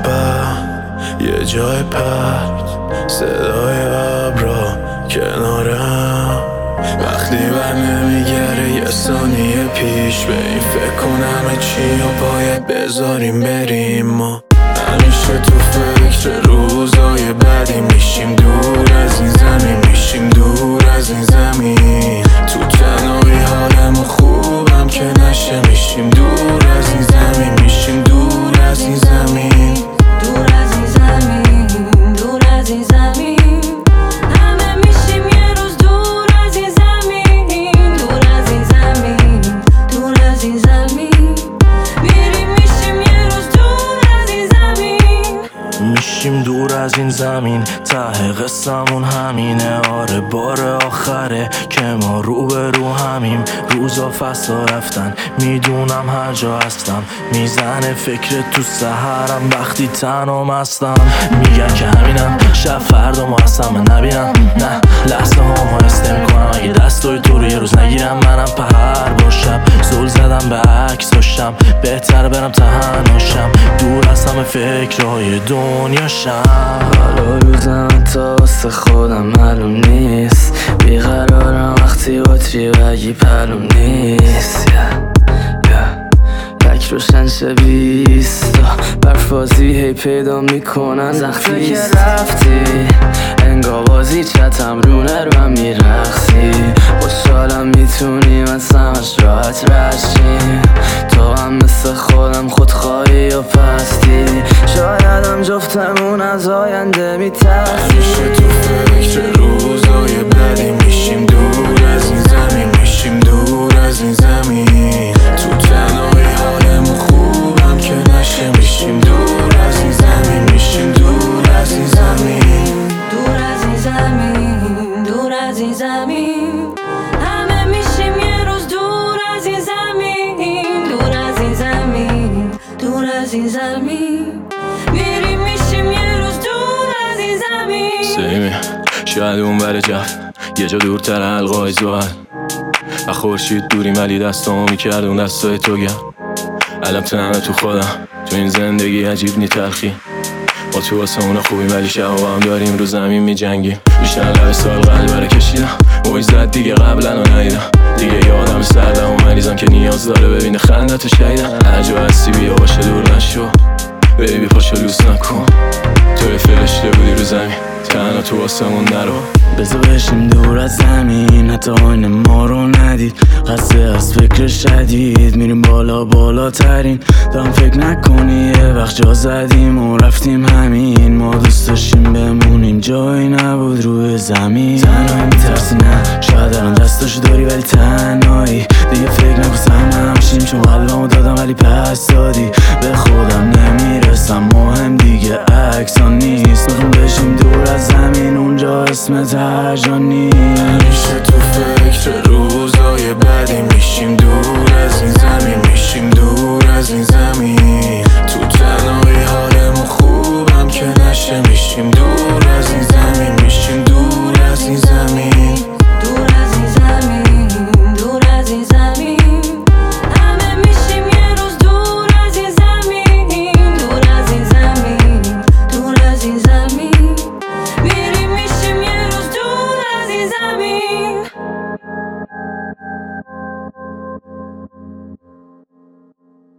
بعد یه جای پرد صدای ابرا کنارم وقتی بر نمیگره یه ثانیه پیش به این فکر کنم چی و باید بذاریم بریم ما همیشه تو فکر روزای بعدی میشیم دور از این زمین میشیم دور از این زمین تو تنهایی حالمون خوبم که نشه میشیم دور از این زمین میشیم دور از این زمین دور از این زمین دور از این زمین همه میشیم یه روز دور از این زمین دور از این زمین دور از این زمین میریم میشیم یه روز دور از این زمین میشیم دور از این زمین ته قصمون همینه آره بار آخره که ما رو به رو همیم روزا فصلا رفتن میدونم هر جا هستم میزنه فکر تو سحرم وقتی تنم هستم میگن که همینم شب فردا ما هستم من نبینم نه لحظه ها حس نمیکنم اگه دستای تو رو یه روز نگیرم منم پهر باشم زل زدم به عکس داشتم بهتر برم تنهاشم دور از همه فکرهای دنیاشم حالا روزم تا واسه خودم معلوم نیست بیقرارم وقتی باتری بگی پلوم نیست لک روشن شبیست برفازی هی پیدا میکنن وقتی که رفتی انگار بازی چتم رو نرم میرخصی خوشحالم میتونیم از همش راحت رشیم تو هم مثل خودم خودخواهی و پستی شاید هم جفتمون از آینده میترسی همیشه تو فکر روزای بعدی میشیم دور از این زمین میشیم دور از این زمین تو تنهایی حالمون خوبم که نشه میشیم دور از این زمین میشیم دور از این زمین دور از این زمین دور از این زمین همه میشیم یه روز دور از این زمین دور از این زمین دور از این زمین میریم میشیم یه روز دور از این زمین سیمی شاید اون بر جف یه جا دورتر حلقای زوال و خورشید دوری ولی دستامو میکرد اون دستای تو گم علم تنمه تو خودم تو این زندگی عجیب نی تلخی ما تو آسمون خوبیم ولی شب با هم داریم رو زمین میجنگیم بیشتر لب سال قلب رو کشیدم موی زد دیگه قبلا رو ندیدم دیگه یادم سردم و مریضم که نیاز داره ببینه خندتو شایدم هر جا هستی بیا باشه دور نشو بیبی پاشو لوس نکن تو فرشته بودی رو زمین تنها تو آسمون نرو بذار بشیم دور از زمین حتی آینه ما رو ندید خسته از فکر شدید میریم بالا بالاترین دارم فکر نکنی یه وقت جا زدیم و رفتیم همین ما دوست داشتیم بمونیم جایی نبود روی زمین تنهایی میترسی نه شاید الان دستاشو داری ولی تنهایی دیگه فکر نکنم همشیم چون قلبمو دادم ولی پس دادی به خودم نمیرسم مهم دیگه عکسان نیست میخوام بشیم دور از زمین اونجا اسمت هر جا نیست